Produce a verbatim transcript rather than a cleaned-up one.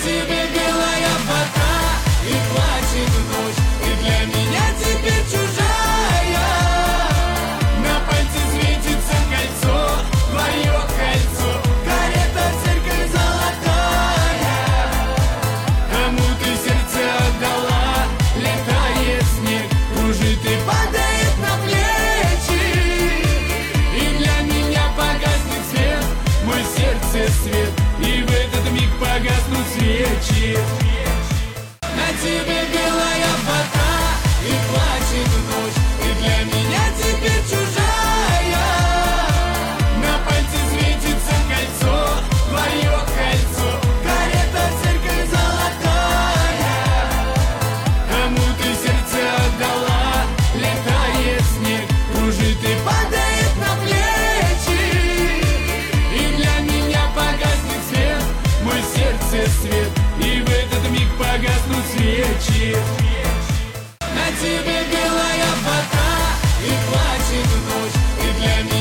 тебе белая вода и плачет ночь. Ты для меня теперь чужая. На пальце светится кольцо, твое кольцо. Карета, церковь золотая. Кому ты сердце отдала? Летает снег, кружит и падает на плечи. И для меня погаснет свет, мой сердце свет, и в этот миг погаснут свечи. На тебе белая вода и плачет ночь. Ты для меня теперь чужая. На пальце светится кольцо, твое кольцо. Карета, церковь золотая. Кому ты сердце отдала? Летает снег, кружит и падает на плечи. И для меня погаснет свет, мой сердце свет, и в этот миг погаснут свечи. На тебе белая вода и плачет ночь. Ты для меня